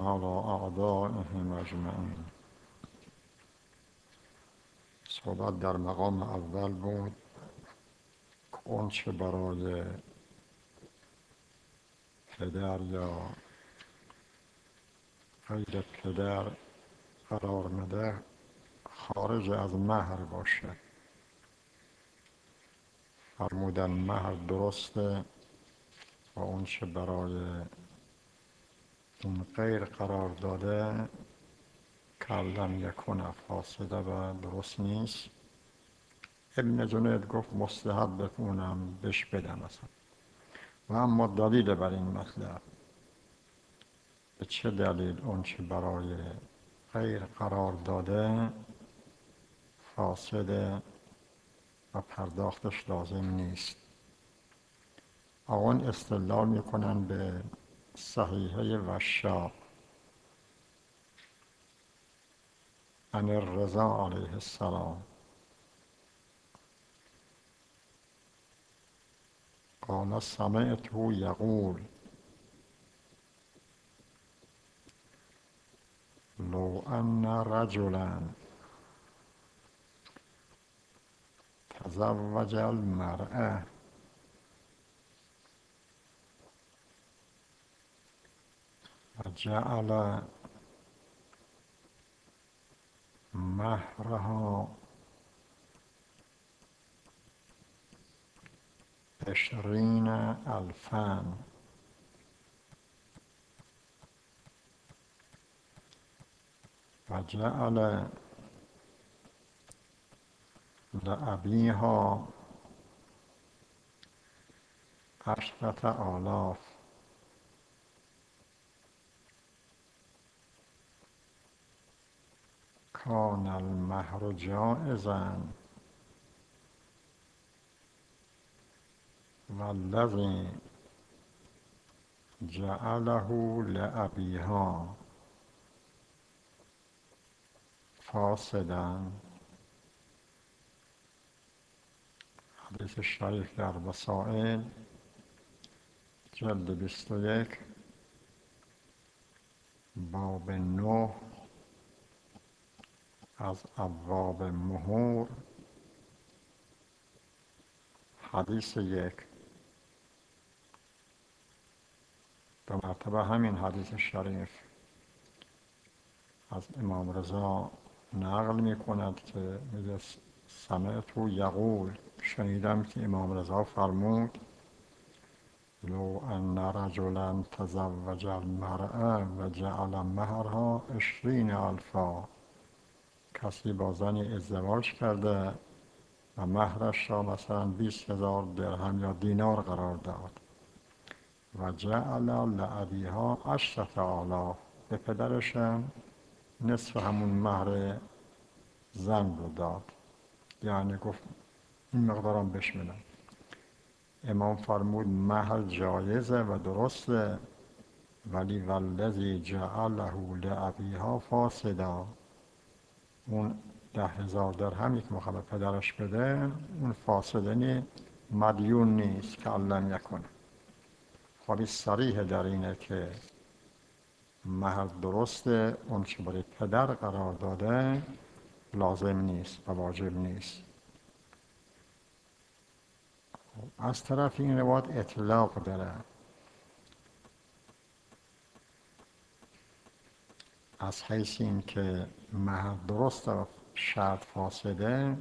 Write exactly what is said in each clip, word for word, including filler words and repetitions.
على أعدائهم اجمعین. صحبت در مقام اول بود که اون چه برای پدر یا غیر پدر قرار میده خارج از مهر باشه. فرمودن مهر درسته و اون چه برای اون غیر قرار داده کلم یکون فاسده و درست نیست. ابن جنید گفت مستحب بکنم بهش بدم اصلا. و اما دلیل بر این مطلب، به چه دلیل اون چه برای غیر قرار داده فاسده و پرداختش لازم نیست. آن استدلال میکنن به صحیحه وشاق عن الرضا علیه السلام قال سمعته یقول لو ان رجلا تزوج المرأة وجعل مهرها عشرین الفا وجعل لأبيها عشرة آلاف كان المهر جائزا والذي جعله لأبيها فاسدا. حدیث شریف در وسائل جلد بیست و یک باب نه از ابواب مهور حدیث یک. دو مرتبه همین حدیث شریف از امام رضا نقل می کند که میگه سمعت یقول، شنیدم که امام رضا فرمود لو ان رجلا تزوج المرأة و جعل مهرها عشرین الفا، کسی با زنی ازدواج کرده و مهرش را مثلا بیست هزار درهم یا دینار قرار داد و جعل لأبیها عشرة آلاف، به پدرش نصف همون مهر زن رو داد، یعنی گفت این مقدارم بهش میدم. امام فرمود مهر جایزه و درسته، ولی والذی جعله لأبیها فاسدا، اون ده هزار درهمی که میخواد پدرش بده اون فاسدنی مدیون نیست که علم یکن. خواهی صریح در اینه که مهر درسته، اون چه برای پدر قرار داده لازم نیست و واجب نیست. از طرف این روایت اطلاق داره، از حیث این که مهر درسته و شرط فاسده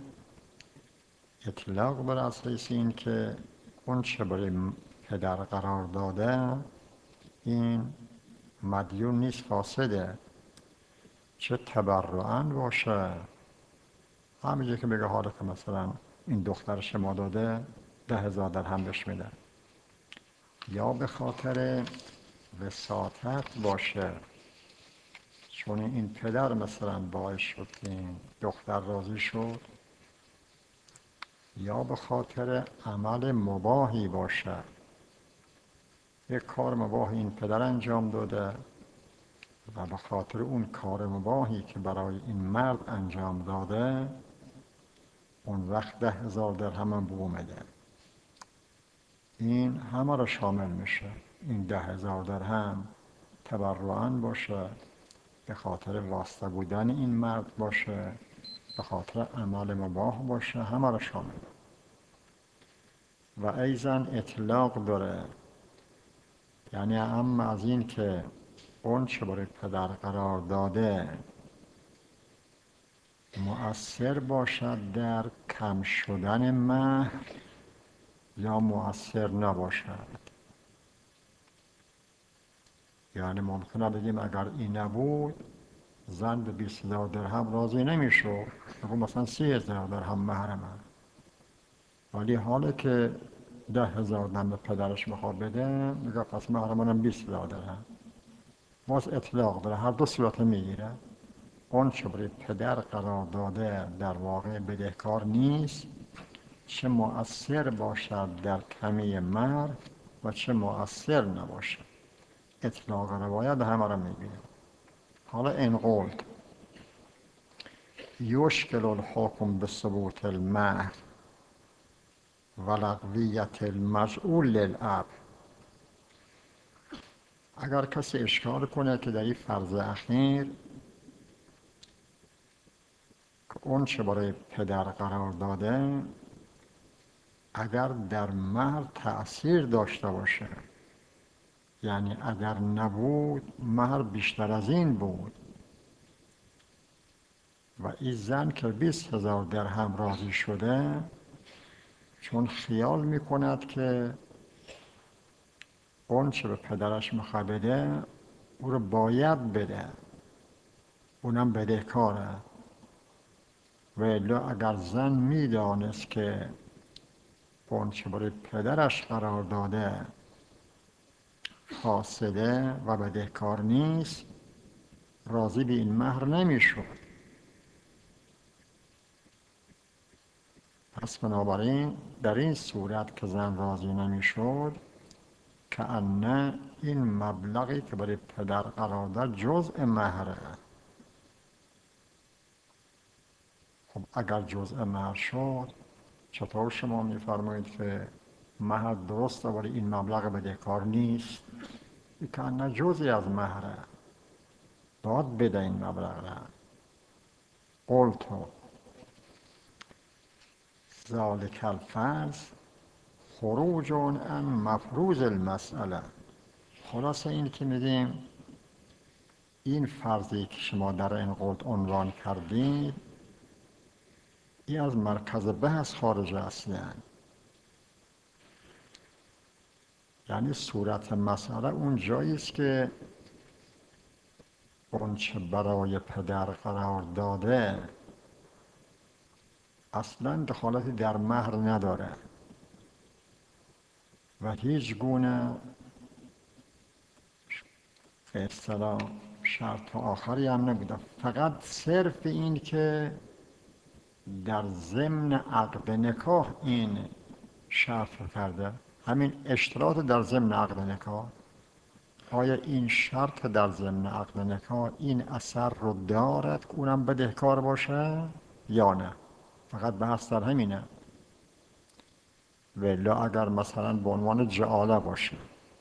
اطلاق داره، از حیث این که اون چه برای پدر قرار داده این مدیون نیست، فاسده. چه تبرعاً باشه، همینجا که بگه حالا که مثلا این دختر شما داده ده هزار درهم بهش میده، یا به خاطر وساطت باشه چون این پدر مثلا باعث شد که این دختر راضی شد، یا به خاطر عمل مباحی باشه، یک کار مباحی این پدر انجام داده و به خاطر اون کار مباحی که برای این مرد انجام داده اون وقت ده هزار درهم هم به اومده، این همه را شامل میشه. این ده هزار درهم تبرعاً باشه، به خاطر واسطه بودن این مرد باشه، به خاطر عمل مباح باشه، همه را شامل. و ایضاً اطلاق داره، یعنی اما از این که اون چه برای پدر قرار داده مؤثر باشد در کم شدن مهر یا مؤثر نباشد. یعنی ممکنه بگیم اگر این نبود زن به بیست هزار درهم راضی نمیشد، بگو مثلا سی هزار درهم مهر من، ولی حالا که ده هزار درهم به پدرش میخواد بده میگه پس مهر منم بیست هزار درهم. باز اطلاق داره، هر دو صورت میگیره. اون چه برای پدر قرار داده در واقع بدهکار نیست، چه مؤثر باشد در کمی مهر و چه مؤثر نباشد. اطلاق روایت همه را میگیره. حالا این قلت یشکل الحکم به ثبوت المهر و لغویت المجعول للاب. اگر کسی اشکال کنه که در این فرض اخیر که اون چه برای پدر قرار داده اگر در مهر تأثیر داشته باشه، یعنی اگر نبود مهر بیشتر از این بود و این زن که بیست هزار درهم راضی شده چون خیال میکند که اون چه به پدرش میخواد بده او رو باید بده، اونم بدهکاره. و الا اگر زن میدانست که اون چه برای پدرش قرار داده فاسده و بدهکار نیست راضی به این مهر نمیشد. پس بنابراین در این صورت که زن راضی نمیشد که انه این مبلغی که برای پدر قرار داد جزء مهره. خب اگر جزء مهر شد چطور شما میفرمایید که مهر درسته ولی این مبلغ بدهکار نیست؟ که انه جزئی از مهره، باید بده این مبلغ را. قلتو ذالک الفرض خروج عن مفروض المسئله. خلاصه این که میگیم این فرضی که شما در این قلت عنوان کردید این از مرکز بحث خارج اصلا. یعنی صورت مسئله اون جایی است که اون چه برای پدر قرار داده اصلا دخالتی در مهر نداره و هیچ گونه به اصطلاح شرط آخری هم نبوده، فقط صرف این که در ضمن عقد نکاح این شرط کرده، همین اشتراط در ضمن عقد نکاح. آیا این شرط در ضمن عقد نکاح این اثر رو دارد که اونم بدهکار باشه یا نه؟ فقط بحث در همینه. ولی اگر مثلا به عنوان جعاله باشه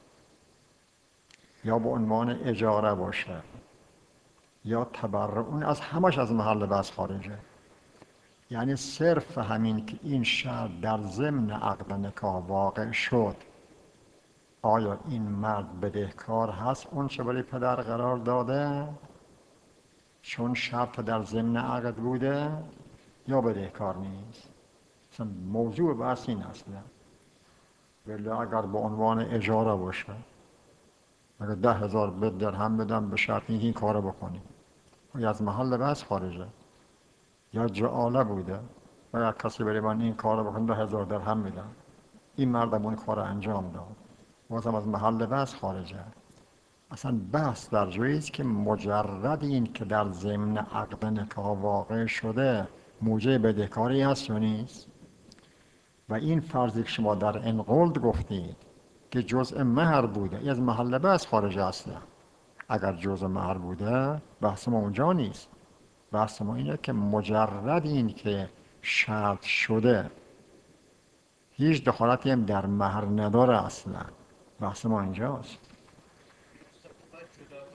یا به عنوان اجاره باشه یا تبرع، اون از همش از محل بحث خارجه. یعنی صرف همین که این شرط در ضمن عقد نکاح واقع شد، آیا این مرد بدهکار هست اون چه برای پدر قرار داده چون شرط در ضمن عقد بوده یا بدهکار نیست؟ مثلا موضوع بحث این است. ولی اگر به عنوان اجاره باشه، اگر ده هزار درهم بدم به شرط اینکه این کارو بکنی، یا از محل بحث خارجه. یا جعاله بوده و اگر کسی بری من این کارو بکنه ده هزار درهم میدم، این مردم اون کار انجام داد، بازم از محل بحث خارجه. اصلا بحث در جایی است که مجرد این که در ضمن عقد نکاح واقع شده موجب بدهکاری هست یا نیست. و این فرضی که شما در این قلت گفتید که جزء مهر بوده، این از محل بحث خارج است. اگر جزء مهر بوده بحث ما اونجا نیست. بحث ما اینه که مجرد این که شرط شده هیچ دخالتی هم در مهر نداره اصلا. بحث ما اینجاست.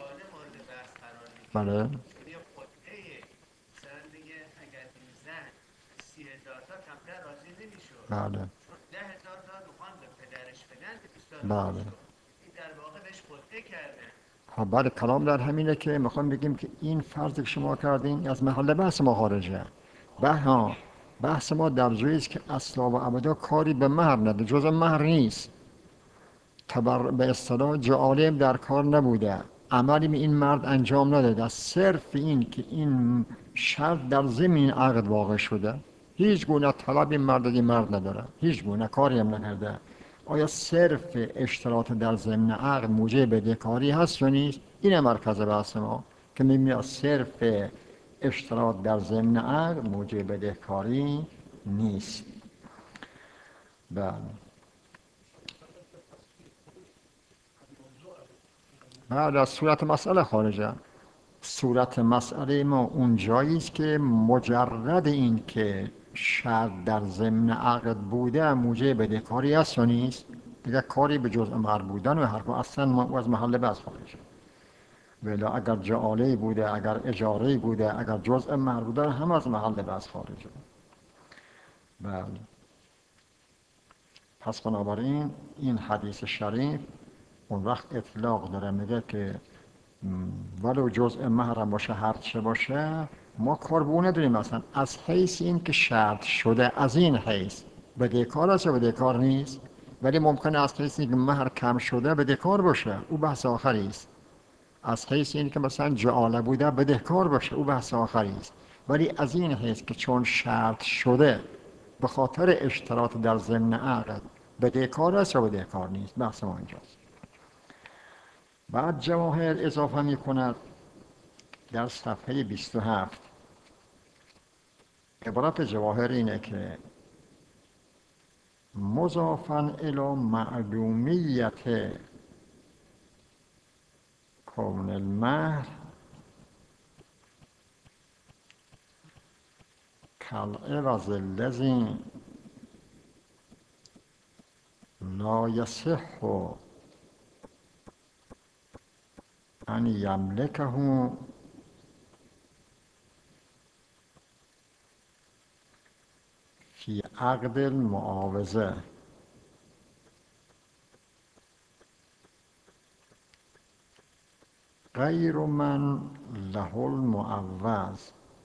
بله یه قطعه مثلا دیگه اگر این زن سی هزار تا کمتر راضی نمیشد، بله چون ده هزار تا میخوان به پدرش بدن به بیست تا بله شد، این در واقع بهش قطعه کرده. خب بله کلام در همینه که میخوام بگیم که این فرضی که شما کردین از محل بحث ما خارجه. به ها بحث ما در جایی است که اصلا و ابدا کاری به مهر نده، جز مهر نیست. تبر به اصطلاح جعالم در کار نبوده، عملی به این مرد انجام نداده، صرف این که این شرط در ضمن عقد واقع شده، هیچ گونه طلب این مرد از این مرد نداره، هیچ گونه کاری هم نکرده. آیا صرف اشتراط در ضمن عقد موجب بدهکاری هست یا نیست؟ این مرکز بحث ما که می‌بینیم صرف اشتراط در ضمن عقد موجب بدهکاری نیست. بله بعد از صورت مسئله خارجه. صورت مسئله ما اون جایی است که مجرد این که شرط در ضمن عقد بوده موجب بدهکاری است یا نیست، دیگه کاری به جزء مهر بودن و حرف اصلا ما از محل بحث خارجه. ولی اگر جعاله بوده، اگر اجاره بوده، اگر جزء مهر بوده، هم از محل بحث خارجه. بله پس بنابراین این حدیث شریف اون وقت اطلاق داره، میگه که ولو جزء مهرم باشه هر چه باشه ما کار به اون نداریم. مثلا از حیث این که شرط شده از این حیث بدهکار است یا بدهکار نیست. ولی ممکنه از حیث این که مهر کم شده بدهکار باشه، او بحث آخری است. از حیث این که مثلا جعاله بوده بدهکار باشه، او بحث آخری است. ولی از این حیث که چون شرط شده به خاطر اشتراط در ضمن عقد بدهکار است یا بدهکار نیست، بحث ما اینجاست. بعد جواهر اضافه می کند در صفحه بیست و هفت. عبارت جواهر اینه که مضافاً الی معلومیت کون المهر کالعوض الذی لا یصح ان یملکه فی عقد المعاوضه غیر من له المعوض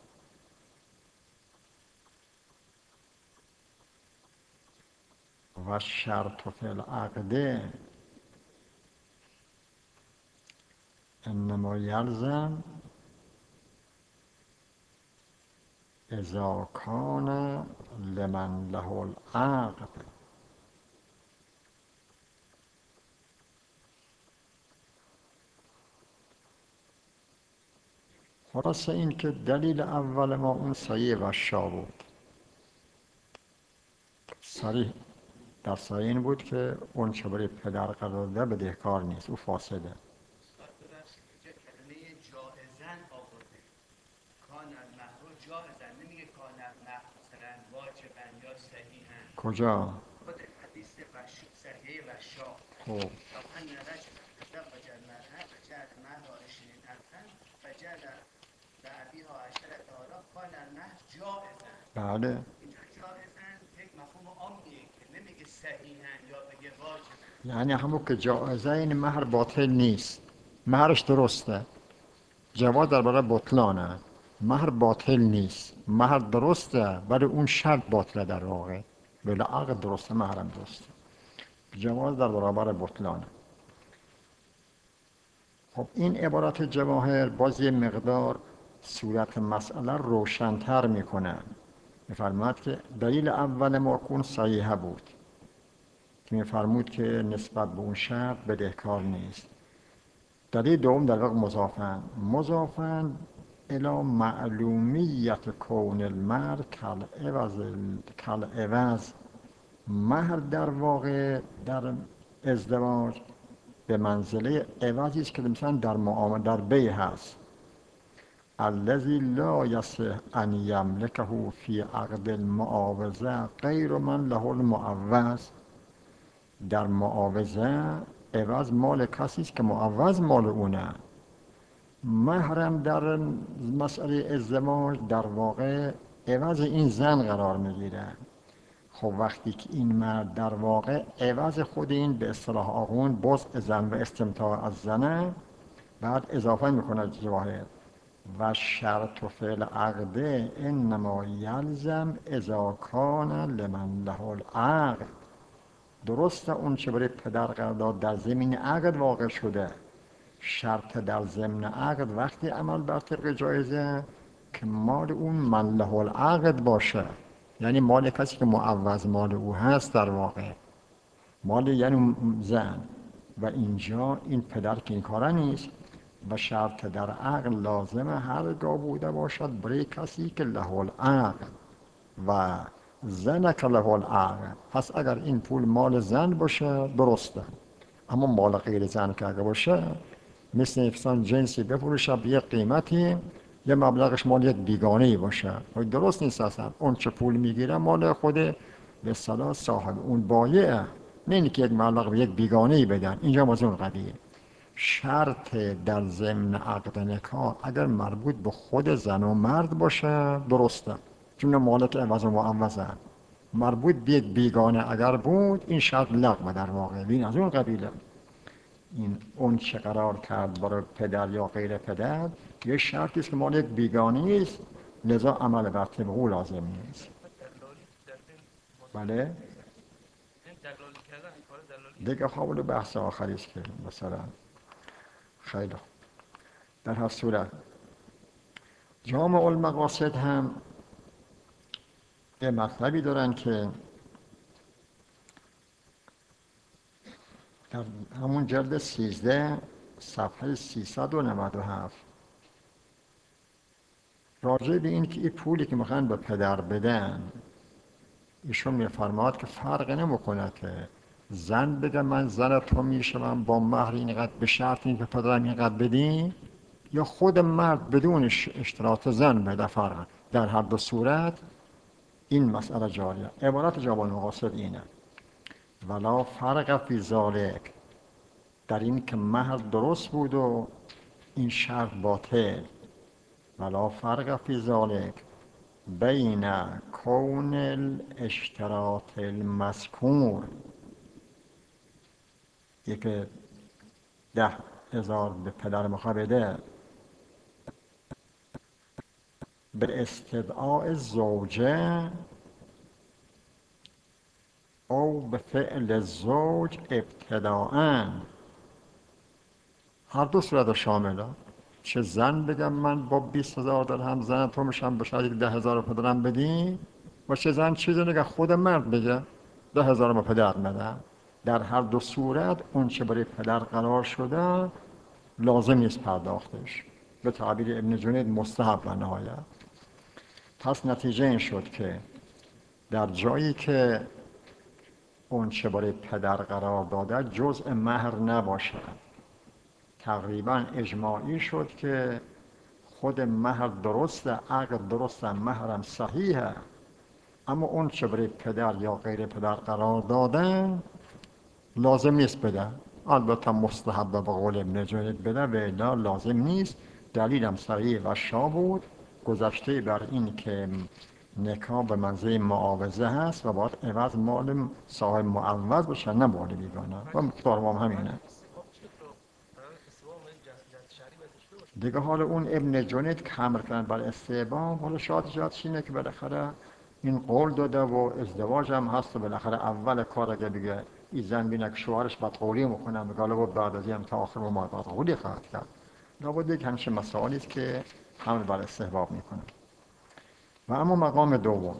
و الشرط فی العقد انما یلزم اذا کان لمن له العقد. خلاصه این که دلیل اول ما اون سایه وشا بود. صریح در سایه این بود که اون چه برای پدر قرار داده بدهکار نیست، او فاسده. کلمه جائزن آورده، کان المهر جائزن، نمیگه کان المهر مثلا واجبن یا صحیحن. کجا؟ خود حدیث صحیح وشا خب ان رجل تزوج المرأة فجعل المهر عشرين ألفا فجعل بعدها عشرة آلاف قال المهر جائزا. بله اینجا جائزا یک مفهوم عامیه که نمیگه صحیحا یا بگه واجبا. یعنی همون که جائزه این مهر باطل نیست، مهرش درسته، جواز در برای بطلانه، مهر باطل نیست، مهر درسته ولی اون شرط باطله در واقع، ولی عقد درسته مهرم درسته، جواز در برابر بطلانه. خب این عبارت جواهر باز یه مقدار صورت مسئله روشن‌تر میکنه. میفرماد که دلیل اول ما کون صحیحه بود که میفرمود که نسبت به اون شرط بدهکار نیست. دلیل دوم در واقع مضافن مضافن الی معلومیت کون المهر کالعوض کالعوض. مهر در واقع در ازدواج به منزله عوضی است که مثلا در معامله در بیع هست. الذی لا یصح ان یملکه فی عقد المعاوضه غیر من له المعوض. در معاوضه عوض مال کسی است که معوض مال اونه. مهرم در مسئله ازدواج در واقع عوض این زن قرار میگیره. خب وقتی که این مرد در واقع عوض خود این به اصطلاح آقون بزع زن و استمتاع از زنه، بعد اضافه میکنه جواهر و شرط و فعل عقده انما یلزم اذا کان لمن له العقد. درسته اون چه برای پدر قرار داد در زمین عقد واقع شده، شرط در ضمن عقد وقتی عمل بر طبق جایزه که مال اون من له العقد باشه، یعنی مال کسی که معوض مال او هست، در واقع مال یعنی زن. و اینجا این پدر که این کاره نیست و شرط در عقل لازمه هرگاه بوده باشد برای کسی که له العقد و زن که له العقد. پس اگر این پول مال زن باشه درسته، اما مال غیر زن که اگر باشه مثل انسان جنسی بفروشه به یک قیمتی، یه مبلغش مال یک بیگانه‌ای باشه، درست نیست اصلا. اون چه پول میگیره مال خود به اصطلاح صاحب اون بایعه، نه اینکه یک مبلغ به یک بیگانه‌ای بدن. اینجا از اون قضیه شرط در ضمن عقد نکاح اگر مربوط به خود زن و مرد باشه درسته، چون مالک عوض و معوضه. مربوط به یک بیگانه اگر بود این شرط لغو در واقع. این از اون قبیله. این اون چه قرار کرد برای پدر یا غیر پدر یه شرطی است که مال یک بیگانه است، لذا عمل بر طبق او لازم نیست. بله دیگه حاول بحث آخری است که مثلا خیلی خوب. در هر صورت جامع المقاصد هم یه مطلبی دارن که در همون جلد سیزده صفحه سیصد و نود و هفت راجع به این که این پولی که میخوان به پدر بدن، ایشون میفرماد که فرق نمیکنه که زن بگه من زن تو میشم با مهر اینقدر به شرط این که پدرم اینقدر بدی، یا خود مرد بدون اشتراط زن بده. فرق در هر دو صورت این مسئله جاریه. عبارت جامع المقاصد اینه: ولا فرق فی ذالک، در این که مهر درست بود و این شرط باطل. ولا فرق فی ذالک بین کون الاشتراط المذکور، یکی ده هزار به پدر میخواه بده به استدعاء زوجه او به فعل زوج ابتداءً. هر دو صورت شامله. چه زن بگم من با بیست هزار درهم زن تو میشم به شرطی که ده هزار پدرم بدی، و چه زن چیزی نگه خود مرد بگه ده هزار ما پدر بده. در هر دو صورت اون چه برای پدر قرار شده لازم نیست پرداختش، به تعبیر ابن جنید مستحب و نهایت. پس نتیجه این شد که در جایی که اون چه برای پدر قرار داده جزء مهر نباشه، تقریبا اجماعی شد که خود مهر درسته، عقد درسته، مهرم صحیحه، اما اون چه برای پدر یا غیر پدر قرار دادن لازم نیست بده. البته مستحب به قول ابن جنید بده و الا لازم نیست. دلیلم صحیح و شا بود گذشته بر این که نکاح به منزله معاوضه هست و باید عوض مال صاحب معوض باشه، نه مال بیگانه، و مقدار هم همینه دیگه. حالا اون ابن جنید کمر کردن بر استحباب. حالا شاید جهتش اینه که بالاخره این قول داده و ازدواج هم هست و بالاخره اول کار اگه بگه این زن بینه که شوهرش بدقولی میکنه، میگه حالا بعد از این هم تا آخر ما بدقولی خواهد کرد. لابد یک همچین مسائلی است که حمل بر استحباب میکنه. و اما مقام دوم،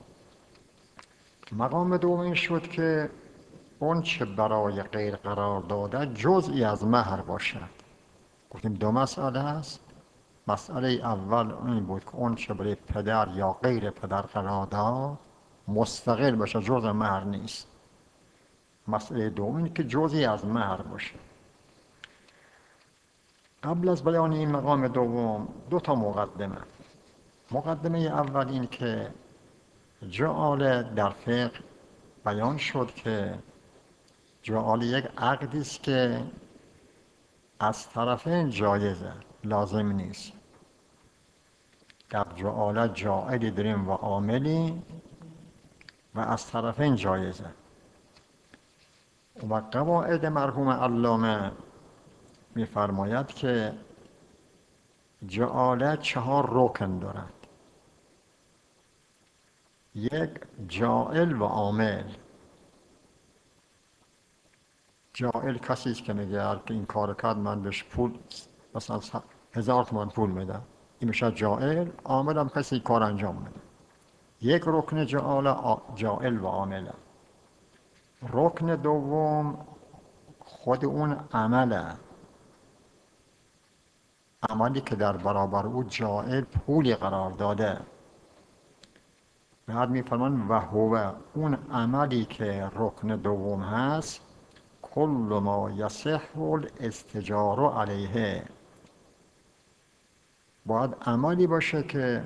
مقام دوم این شد که اون چه برای غیر قرار داده جزئی از مهر باشد. گفتیم دو مسئله هست. مسئله اول این بود که اون چه برای پدر یا غیر پدر قرار داد مستقل باشه، جزء مهر نیست. مسئله دوم این که جزئی از مهر باشه. قبل از بیان این مقام دوم دو تا مقدمه. مقدمه اول این که جعال در فقه بیان شد که جعال یک عقدی است که از طرفین جایزه. لازم نیست. در جعالت جاعلی داریم و عاملی و از طرفین جایزه. و قواعد مرحوم علامه می‌فرماید که جعالت چهار رکن دارد. یک، جاعل و عامل. جاعل کسی است که میگه هر که این کار کرد من بهش پول مثلا هزار تومان پول میدم، این میشه جاعل. عامل هم کسی کار انجام میده. یک رکن جعال جاعل و عامل. رکن دوم خود اون عمله، عملی که در برابر او جاعل پولی قرار داده. بعد میفرمان و هو، اون عملی که رکن دوم هست، کل ما یصح الاستجار علیه، باید عملی باشه که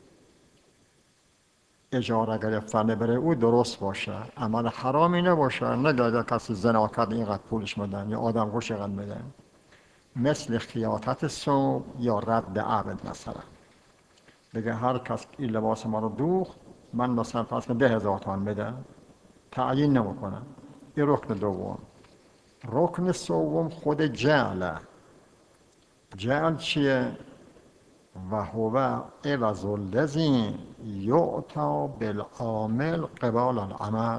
اجاره گرفتن بره او درست باشه، عمل حرامی نباشه. نه اگر کسی زنا کرد اینقدر پولش میدن یا آدم کش اینقدر میدن، مثل خیاطت ثوب یا رد عقد. مثلا بگه هر کس این لباس ما رو دوخت من مثلا فرض کنم ده هزار تومان بده، تعیین نمیکنه. این رکن دوم. رکن سوم خود جعله. جعل چیه؟ و هو عوض الذی یعطی بالعامل قبال العمل.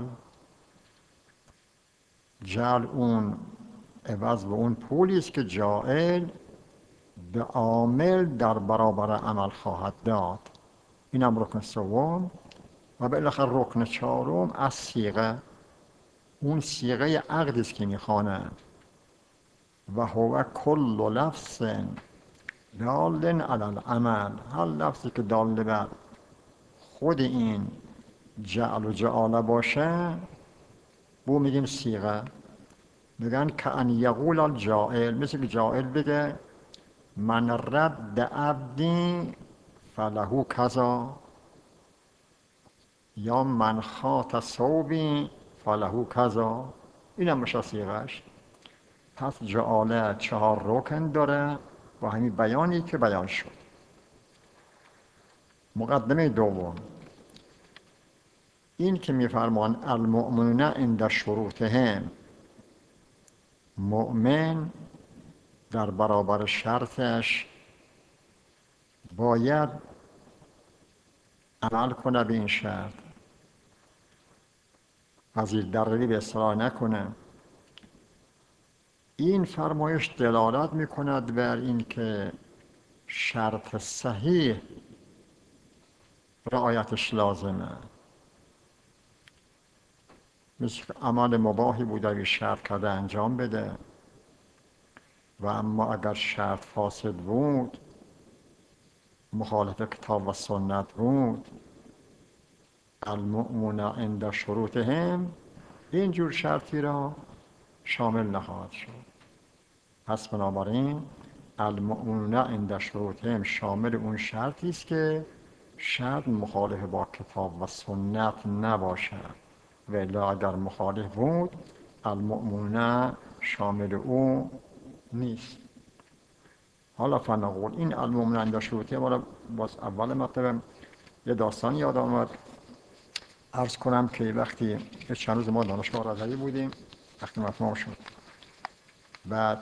جعل اون عوض به اون پولی است که جاعل به عامل در برابر عمل خواهد داد. این هم رکن سوم. و بالاخره رکن چهارم از صیغه، اون صیغه عقدی است که میخوانه. و هو کل لفظ دال علی العمل، هر لفظی که دال بر خود این جعل و جعاله باشه بو میگیم صیغه. میگن که ان یقول الجاعل، مثل که جاعل بگه من رد عبدی فله کذا، یا من خاط ثوبی فله کذا. این هم میشه صیغهش. پس جعاله چهار رکن داره با همین بیانی که بیان شد. مقدمه دوم این که میفرمان المؤمنون عند شروطهم، مؤمن در برابر شرطش باید عمل کنه به این شرط، پذیر دروی به اصلاح نکنه. این فرمایش دلالت میکند بر این که شرط صحیح رعایتش لازمه. مثل عمل مباحی بوده و شرط کرده انجام بده، و اما اگر شرط فاسد بود، مخالف کتاب و سنت بود، المؤمنون عند شروطهم، اینجور شرطی را شامل نخواهد شد. پس بنابراین المؤمنون عند شروطهم شامل اون شرطی است که شرط مخالف با کتاب و سنت نباشه، و الا اگر مخالف بود المؤمنون شامل او نیست. حالا فنقول این المؤمنون عند شروطهم، حالا باز اول مطلب یه داستان یاد آمد. عرض کنم که وقتی چند روز ما دانشگاه رضوی بودیم، وقتی مفهوم شد، بعد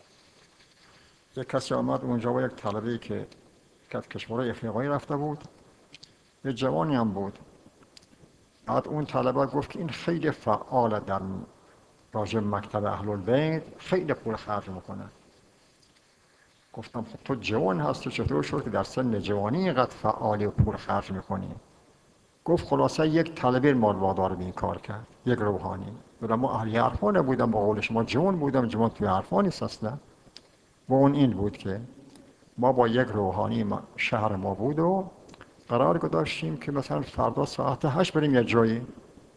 یک کسی آمد اونجا و یک طلبه‌ای که از کشورهای افریقایی رفته بود، یه جوانی هم بود. بعد اون طلبه گفت که این خیلی فعال در راجع مکتب اهل البیت، خیلی پول خرج میکنه. گفتم خب تو جوان هستی، چطور شد که در سن جوانی اینقدر فعالی و پول خرج میکنی؟ گفت خلاصه یک طالب علم وادار به این کار کرد، یک روحانی. بودم ما اهل عرفان بودم، با قول شما جوان بودم، جوان توی عرفان نیست اصلا. و اون این بود که ما با یک روحانی شهر ما بود و قرار گذاشتیم که مثلا فردا ساعت هشت بریم یه جایی.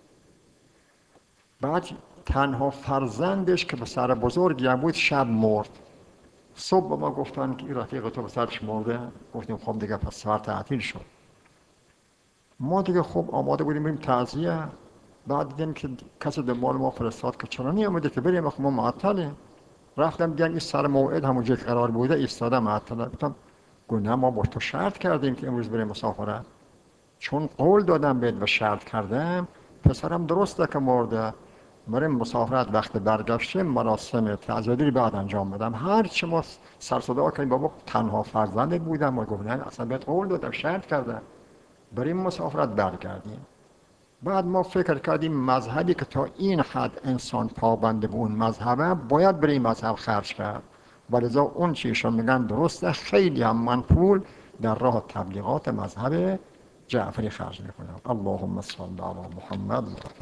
بعد تنها فرزندش که پسر بزرگی هم بود شب مرد. صبح با ما گفتن که این رفیق تو پسرش مرده. گفتیم خب دیگه پس سفر تعطیل شد. ما دیگه خب آماده بودیم بریم تعزیه. بعد دیدیم که کسی دنبال ما فرستاد که چرا نیامده که بریم، خب ما معطلیم. رفتم دیدم این سر موعد همونجا که قرار بوده ایستادم معطل. گفتم گونه ما با تو شرط کردیم که امروز بریم مسافرت، چون قول دادم بهت و شرط کردم، پسرم درسته که مرده، بریم مسافرت، وقت برگشتیم مراسم تعزیتی رو بعد انجام بدم. هر چی ما سر صدا کردیم بابا تنها فرزند بودم و گفتن اصلا بهت قول دادم شرط کردم بریم مسافرت برگردیم. بعد ما فکر کردیم مذهبی که تا این حد انسان پابند به اون مذهبه باید برای مذهب خرج کرد، ولذا اون چیشون میگن درسته، خیلی هم من پول در راه تبلیغات مذهب جعفری خرج میکنم. اللهم صل علی محمد.